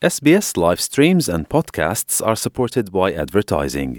SBS live streams and podcasts are supported by advertising.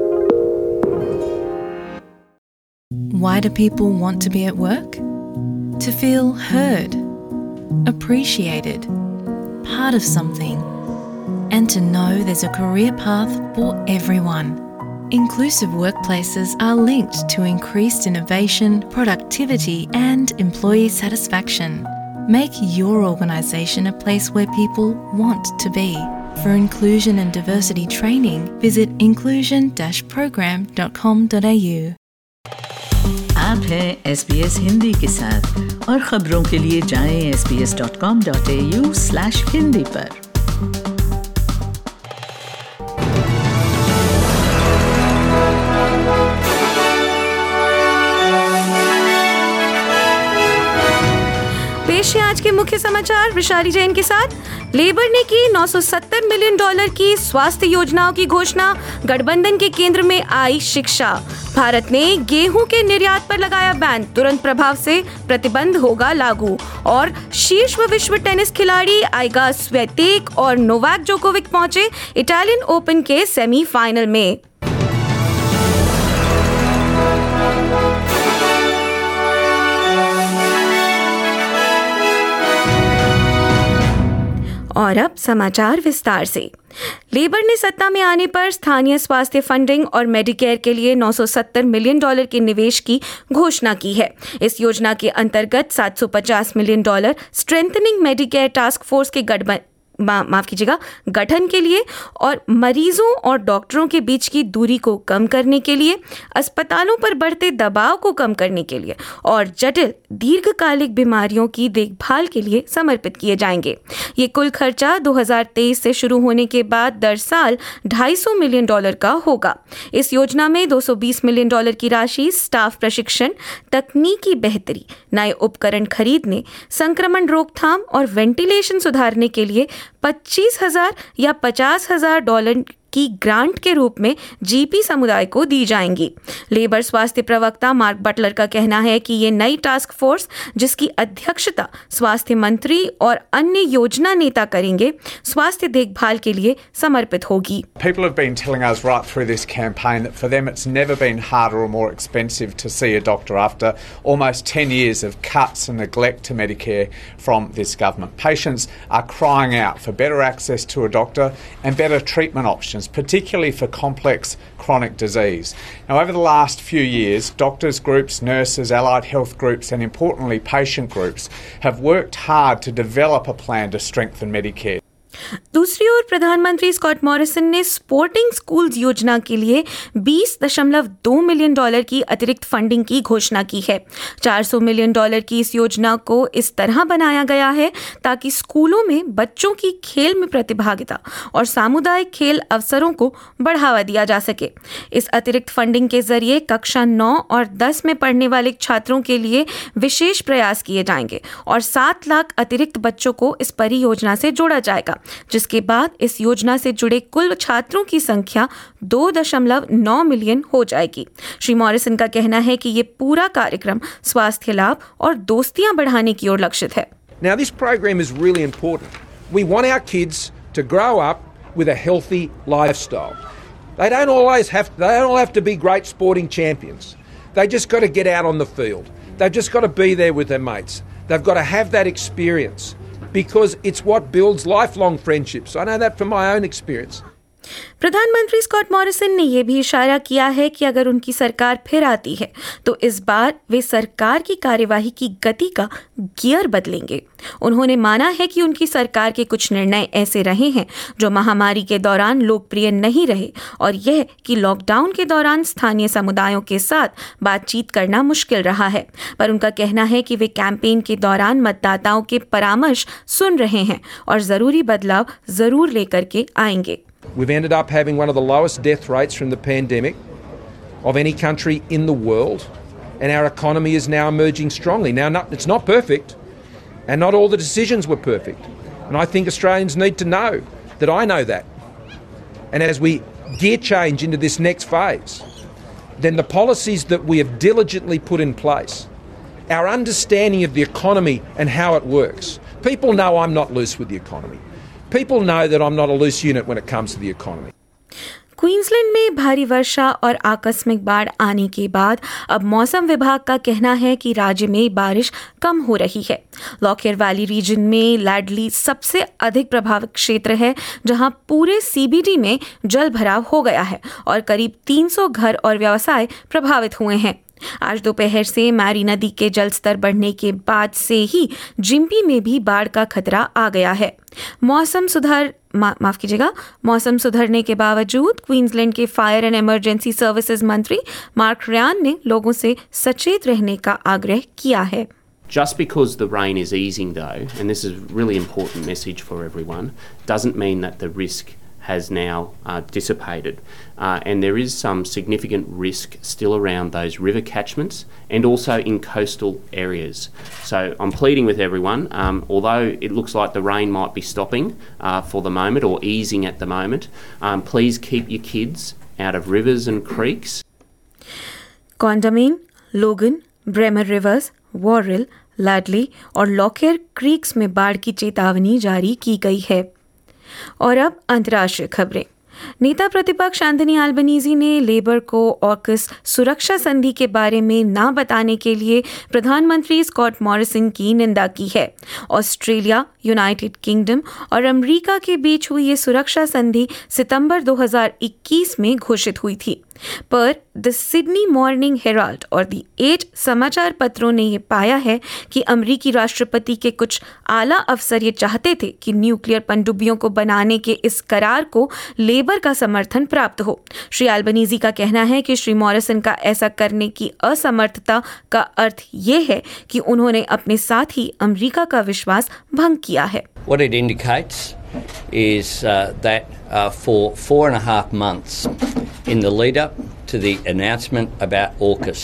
Why do people want to be at work? To feel heard, appreciated, part of something, and to know there's a career path for everyone. Inclusive workplaces are linked to increased innovation, productivity, and employee satisfaction. Make your organisation a place where people want to be. For inclusion and diversity training, visit inclusion-program.com.au. आप हैं SBS Hindi के साथ और खबरों के लिए जाएं sbs.com.au/hindi पर। पेश है आज के मुख्य समाचार विशाली जैन के साथ। लेबर ने की $970 मिलियन की स्वास्थ्य योजनाओं की घोषणा, गठबंधन के केंद्र में आई शिक्षा। भारत ने गेहूं के निर्यात पर लगाया बैन, तुरंत प्रभाव से प्रतिबंध होगा लागू। और शीर्ष विश्व टेनिस खिलाड़ी आइगा स्वियातेक और नोवाक जोकोविक पहुंचे इटालियन ओपन के सेमीफाइनल में। और अब समाचार विस्तार से। लेबर ने सत्ता में आने पर स्थानीय स्वास्थ्य फंडिंग और मेडिकेयर के लिए $970 मिलियन के निवेश की घोषणा की है। इस योजना के अंतर्गत $750 million strengthening Medicare task force के गठन के लिए और मरीजों और डॉक्टरों के बीच की दूरी को कम करने के लिए, अस्पतालों पर बढ़ते दबाव को कम करने के लिए और जटिल दीर्घकालिक बीमारियों की देखभाल के लिए समर्पित किए जाएंगे। ये कुल खर्चा 2023 से शुरू होने के बाद दर साल $250 मिलियन का होगा। इस योजना में $220 मिलियन की राशि स्टाफ प्रशिक्षण, तकनीकी बेहतरी, नए उपकरण खरीदने, संक्रमण रोकथाम और वेंटिलेशन सुधारने के लिए $25,000 या $50,000 की ग्रांट के रूप में जीपी समुदाय को दी जाएंगी। लेबर स्वास्थ्य प्रवक्ता मार्क बटलर का कहना है कि ये नई टास्क फोर्स, जिसकी अध्यक्षता स्वास्थ्य मंत्री और अन्य योजना नेता करेंगे, स्वास्थ्य देखभाल के लिए समर्पित होगी। People have been telling us right through this campaign that for them it's never been harder or more expensive to see a doctor after almost 10 years of cuts and neglect to Medicare from this government. Patients are crying out for better access to a doctor and better treatment options, particularly for complex chronic disease. Now, over the last few years, doctors' groups, nurses, allied health groups and importantly patient groups have worked hard to develop a plan to strengthen Medicare. दूसरी ओर प्रधानमंत्री Scott Morrison ने sporting schools योजना के लिए $20.2 million की अतिरिक्त funding की घोषणा की है। $400 मिलियन की इस योजना को इस तरह बनाया गया है ताकि स्कूलों में बच्चों की खेल में प्रतिभागिता और सामुदायिक खेल अवसरों को बढ़ावा दिया जा सके। इस अतिरिक्त फंडिंग के जरिए कक्षा 9 और 10 में पढ़ने वाले छात्रों के लिए विशेष प्रयास किए जाएंगे और 7 लाख अतिरिक्त बच्चों को इस परियोजना से जोड़ा जाएगा, जिसके बाद इस योजना से जुड़े कुल छात्रों की संख्या 2.9 मिलियन हो जाएगी। श्री मॉरिसन का कहना है कि ये पूरा कार्यक्रम स्वास्थ्य लाभ और दोस्तियां बढ़ाने की ओर लक्षित है। Now this program is really important. We want our kids to grow up with a healthy lifestyle. They don't all have to be great sporting champions. They just got to get out on the field. They've just got to be there with their mates. They've got to have that experience. Because it's what builds lifelong friendships. I know that from my own experience. प्रधानमंत्री Scott Morrison ने यह भी इशारा किया है कि अगर उनकी सरकार फिर आती है तो इस बार वे सरकार की कार्यवाही की गति का गियर बदलेंगे। उन्होंने माना है कि उनकी सरकार के कुछ निर्णय ऐसे रहे हैं जो महामारी के दौरान लोकप्रिय नहीं रहे और यह कि लॉकडाउन के दौरान स्थानीय समुदायों के साथ बातचीत करना मुश्किल रहा है। पर उनका कहना है कि वे कैंपेन के दौरान मतदाताओं के परामर्श सुन रहे हैं और जरूरी बदलाव जरूर लेकर के आएंगे। We've ended up having one of the lowest death rates from the pandemic of any country in the world, and our economy is now emerging strongly. Now, it's not perfect, and not all the decisions were perfect. And I think Australians need to know that I know that. And as we gear change into this next phase, then the policies that we have diligently put in place, our understanding of the economy and how it works. People know I'm not loose with the economy. People know that I'm not a loose unit when it comes to the economy. Queensland में भारी वर्षा और आकस्मिक बाढ़ आने के बाद अब मौसम विभाग का कहना है कि राज्य में बारिश कम हो रही है। लॉकियर वैली रीजन में लैडली सबसे अधिक प्रभावित क्षेत्र है, जहां पूरे सीबीडी में जल भराव हो गया है और करीब 300 घर और व्यवसाय प्रभावित हुए हैं। आज दोपहर से मैरी नदी के जलस्तर बढ़ने के बाद से ही जिम्पी में भी बाढ़ का खतरा आ गया है। मौसम सुधरने के बावजूद क्वींसलैंड के फायर एंड इमरजेंसी सर्विसेज मंत्री मार्क रियान ने लोगों से सचेत रहने का आग्रह किया है। Just because the rain is easing though, and this is a really important message for everyone, doesn't mean that the risk has now dissipated, and there is some significant risk still around those river catchments and also in coastal areas. So I'm pleading with everyone, although it looks like the rain might be stopping for the moment or easing at the moment, please keep your kids out of rivers and creeks. कॉन्डामिन, लोगन, Bremer reverse, Worrell, लैडली और Lockyer creeks में बाढ़ की चेतावनी जारी की गई है। और अब अंतर्राष्ट्रीय खबरें। नेता प्रतिपक्ष एंथनी अल्बनीज़ी ने लेबर को ऑकस सुरक्षा संधि के बारे में ना बताने के लिए प्रधानमंत्री स्कॉट मॉरिसन की निंदा की है। ऑस्ट्रेलिया, यूनाइटेड किंगडम और अमेरिका के बीच हुई ये सुरक्षा संधि सितंबर 2021 में घोषित हुई थी, पर द सिडनी मॉर्निंग हेराल्ड और द एज समाचार पत्रों ने यह पाया है कि अमेरिकी राष्ट्रपति के कुछ आला अफसर ये चाहते थे कि न्यूक्लियर पनडुब्बियों को बनाने के इस करार को लेबर का समर्थन प्राप्त हो। श्री अल्बनीज़ी का कहना है कि श्री मॉरिसन का ऐसा करने की असमर्थता का अर्थ ये है कि उन्होंने अपने साथ ही अमेरिका का विश्वास भंग किया है। What it indicates is that for 4.5 months in the lead up to the announcement about AUKUS,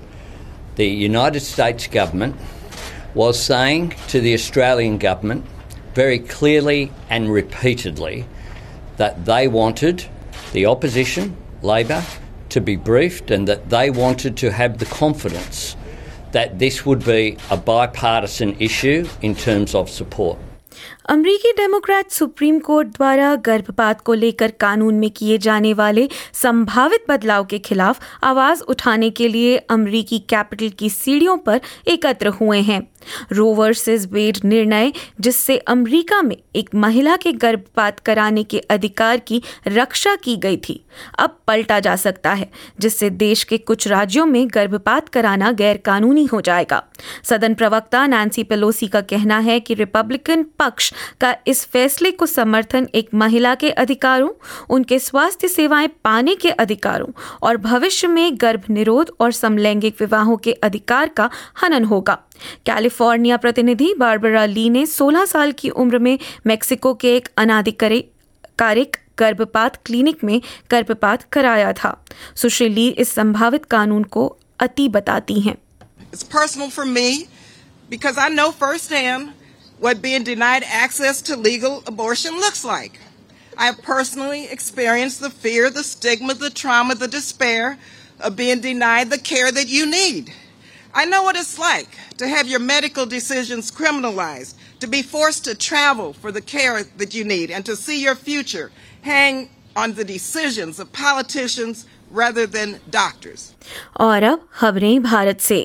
the United States government was saying to the Australian government very clearly and repeatedly that they wanted the opposition, Labor, to be briefed and that they wanted to have the confidence that this would be a bipartisan issue in terms of support. अमरीकी Democrat supreme court द्वारा गर्भपात को लेकर कानून में किए जाने वाले संभावित बदलाव के खिलाफ आवाज उठाने के लिए अमरीकी कैपिटल की सीढ़ियों पर एकत्र हुए हैं। रो वर्सेस वेड निर्णय, जिससे अमरीका में एक महिला के गर्भपात कराने के अधिकार की रक्षा की गई थी, अब पलटा जा सकता है, जिससे देश के कुछ राज्यों में गर्भपात कराना गैर कानूनी हो जाएगा। सदन प्रवक्ता नैंसी पेलोसी का कहना है कि रिपब्लिकन पक्ष का इस फैसले को समर्थन एक महिला के अधिकारों, उनके स्वास्थ्य सेवाएं पाने के अधिकारों और भविष्य में गर्भ निरोध और समलैंगिक विवाहों के अधिकार का हनन होगा। कैलिफोर्निया प्रतिनिधि बारबरा ली ने 16 साल की उम्र में मेक्सिको के एक अनाधिकारिक गर्भपात क्लिनिक में गर्भपात कराया था। सुश्री ली इस संभावित कानून को अति बताती हैं। It's personal for me because I know firsthand what being denied access to legal abortion looks like. I have personally experienced the fear, the stigma, the trauma, the despair of being denied the care that you need. I know what it's like to have your medical decisions criminalized, to be forced to travel for the care that you need, and to see your future hang on the decisions of politicians rather than doctors. और अब खबरें भारत से।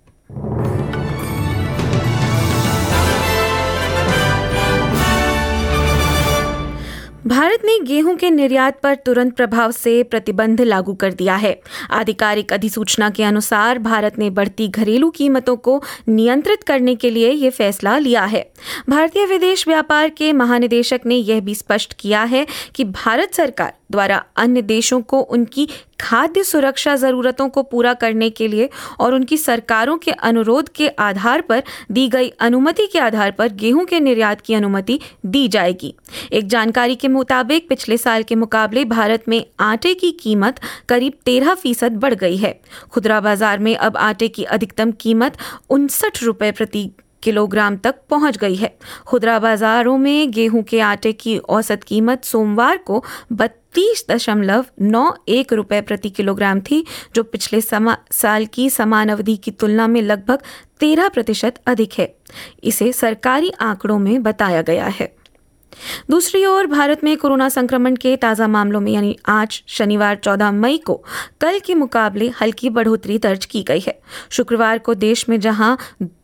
भारत ने गेहूं के निर्यात पर तुरंत प्रभाव से प्रतिबंध लागू कर दिया है। आधिकारिक अधिसूचना के अनुसार भारत ने बढ़ती घरेलू कीमतों को नियंत्रित करने के लिए ये फैसला लिया है। भारतीय विदेश व्यापार के महानिदेशक ने यह भी स्पष्ट किया है कि भारत सरकार द्वारा अन्य देशों को उनकी खाद्य सुरक्षा जरूरतों को पूरा करने के लिए और उनकी सरकारों के अनुरोध के आधार पर दी गई अनुमति के आधार पर गेहूं के निर्यात की अनुमति दी जाएगी। एक जानकारी के मुताबिक पिछले साल के मुकाबले भारत में आटे की कीमत करीब 13% बढ़ गई है। खुदरा बाजार में अब आटे की अधिकतम कीमत 59 रुपये प्रति किलोग्राम तक पहुंच गई है। खुदरा बाजारों में गेहूं के आटे की औसत कीमत सोमवार को 32.91 रुपये प्रति किलोग्राम थी, जो पिछले साल की समान अवधि की तुलना में लगभग 13% अधिक है। इसे सरकारी आंकड़ों में बताया गया है। दूसरी ओर भारत में कोरोना संक्रमण के ताज़ा मामलों में यानी आज शनिवार 14 मई को कल के मुकाबले हल्की बढ़ोतरी दर्ज की गई है। शुक्रवार को देश में जहां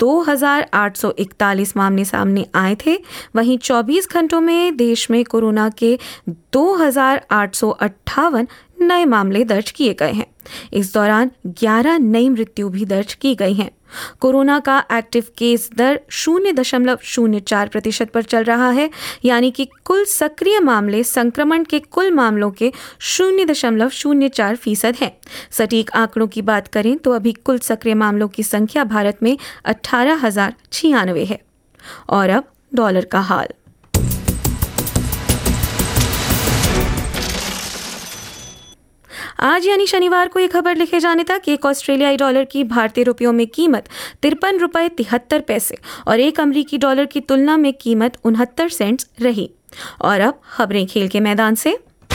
2,841 मामले सामने आए थे, वहीं 24 घंटों में देश में कोरोना के 2,858 नए मामले दर्ज किए गए हैं। इस दौरान 11 नई मृत्यु भी दर्ज की गई हैं। कोरोना का एक्टिव केस दर 0.04% पर चल रहा है, यानी कि कुल सक्रिय मामले संक्रमण के कुल मामलों के 0.04% हैं। सटीक आंकड़ों की बात करें तो अभी कुल सक्रिय मामलों की संख्या भारत में 18,096 है। और अब डॉलर का हाल। आज यानी शनिवार को ये खबर लिखे जाने तक एक ऑस्ट्रेलियाई डॉलर की भारतीय रुपयों में कीमत 53 रुपये 73 पैसे और एक अमरीकी डॉलर की तुलना में कीमत 69 सेंट्स रही। और अब खबरें खेल के मैदान से।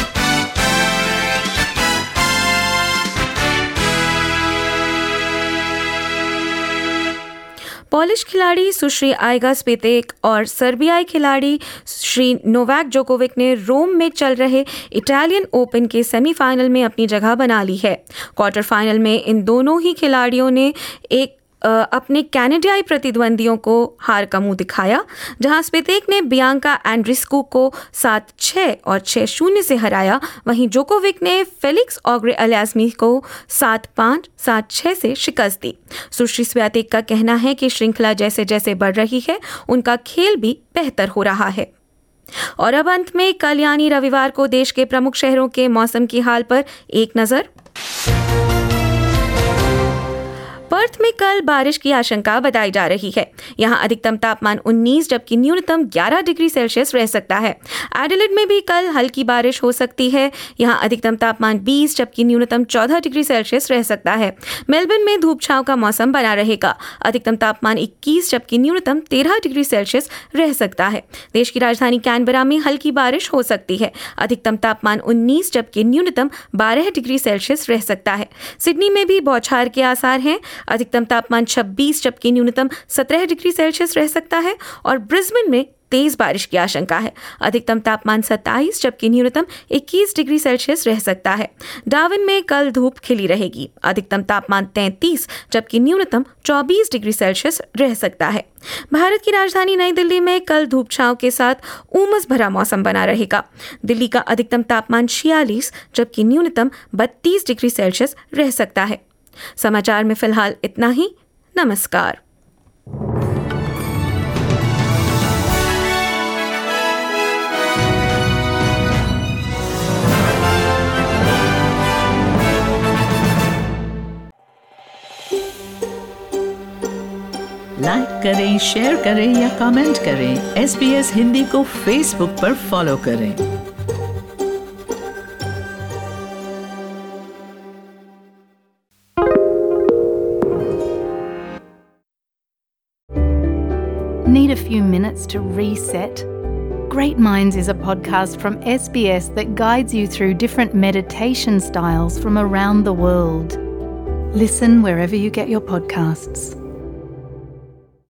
पोलिश खिलाड़ी सुश्री आइगा स्वितेक और सर्बियाई खिलाड़ी श्री नोवाक जोकोविक ने रोम में चल रहे इटालियन ओपन के सेमीफाइनल में अपनी जगह बना ली है। क्वार्टर फाइनल में इन दोनों ही खिलाड़ियों ने अपने कैनेडियाई प्रतिद्वंदियों को हार का मुंह दिखाया, जहां स्वितेक ने बियांका एंड्रीस्कू को 7-6 और 6-0 से हराया। वहीं जोकोविक ने फेलिक्स ऑग्रे अलियासमी को 7-5, 7-6 से शिकस्त दी। सुश्री स्वितेक का कहना है कि श्रृंखला जैसे जैसे बढ़ रही है, उनका खेल भी बेहतर हो रहा है। और अब अंत में कल यानी रविवार को देश के प्रमुख शहरों के मौसम की हाल पर एक नजर। पर्थ में कल बारिश की आशंका बताई जा रही है। यहां अधिकतम तापमान 19 जबकि न्यूनतम 11 डिग्री सेल्सियस रह सकता है। एडिलेड में भी कल हल्की बारिश हो सकती है। यहां अधिकतम तापमान 20 जबकि न्यूनतम 14 डिग्री सेल्सियस रह सकता है। मेलबर्न में धूप छांव का मौसम बना रहेगा। अधिकतम तापमान 21 जबकि न्यूनतम 13 डिग्री सेल्सियस रह सकता है। देश की राजधानी कैनबरा में हल्की बारिश हो सकती है। अधिकतम तापमान 19 जबकि न्यूनतम 12 डिग्री सेल्सियस रह सकता है। सिडनी में भी बौछार के आसार हैं। अधिकतम तापमान 26 जबकि न्यूनतम 17 डिग्री सेल्सियस रह सकता है। और ब्रिस्बेन में तेज बारिश की आशंका है। अधिकतम तापमान 27 जबकि न्यूनतम 21 डिग्री सेल्सियस रह सकता है। डार्विन में कल धूप खिली रहेगी। अधिकतम तापमान 33 जबकि न्यूनतम 24 डिग्री सेल्सियस रह सकता है। भारत की राजधानी नई दिल्ली में कल धूप छांव के साथ उमस भरा मौसम बना रहेगा। दिल्ली का अधिकतम तापमान 46 जबकि न्यूनतम 32 डिग्री सेल्सियस रह सकता है। समाचार में फिलहाल इतना ही। नमस्कार। लाइक करें, शेयर करें या कमेंट करें। SBS हिंदी को फेसबुक पर फॉलो करें। Need a few minutes to reset? Great Minds is a podcast from SBS that guides you through different meditation styles from around the world. Listen wherever you get your podcasts.